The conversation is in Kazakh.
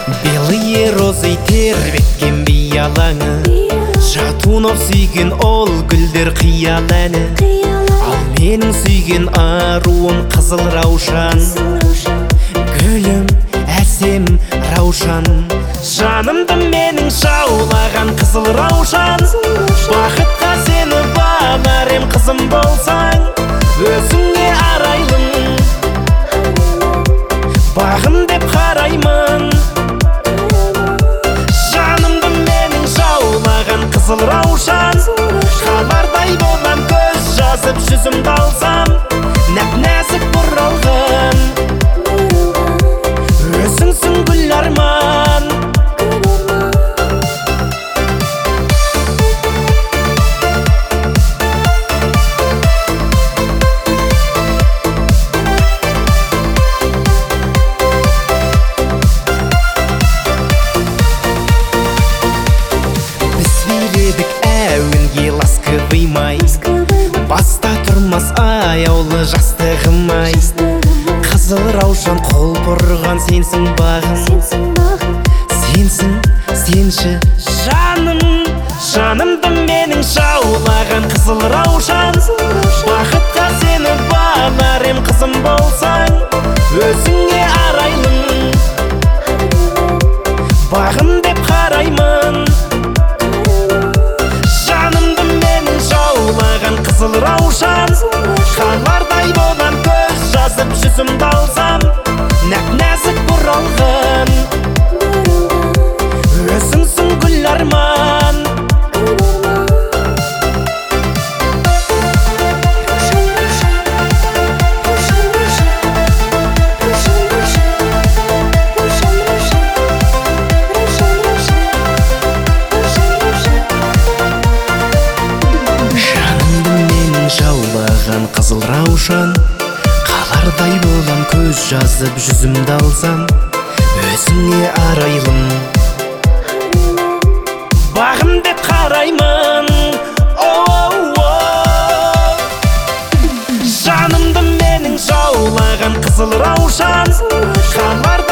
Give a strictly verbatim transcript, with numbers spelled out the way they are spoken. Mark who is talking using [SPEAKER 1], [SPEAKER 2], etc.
[SPEAKER 1] Белые розы тербеткен бей алаңы, жатунов сүйген ол гүлдер қиял әні. Ал менің сүйген аруым қызыл раушан, гүлім әсем раушан. Жанымды менің жаулаған қызыл раушан, бақытқа сені бағар ем қызым болсаң, өзіңе арайлым, бағым деп қараймын. Жанымды менің жаулаған қызыл раушан, қалардай болам көз жазып жүзімді алсам, нәп-нәзік бұралған, өзіңсің гүл арман. Әуінге ласковый май, баста тұрмас аяулы жастығым-ай. Қызыл раушан қол бұрған сенсің бағым, сенсің, сенші жаным. Жанымды менің жаулаған қызыл раушан, бақытқа сені бағар ем қызым болсаң, өзіңе арайлым, бағым деп қараймын. Қызыл раушан, қалардай болам көз жазып жүзімді алсам, нәп-нәзік бұралған, өзіңсің гүл арман. Қызыл раушан, қалардай болам көз жазып жүзімді алсам, өзіңе арайлым, бағым деп қараймын. Жанымды менің жаулаған қызыл раушан, қалар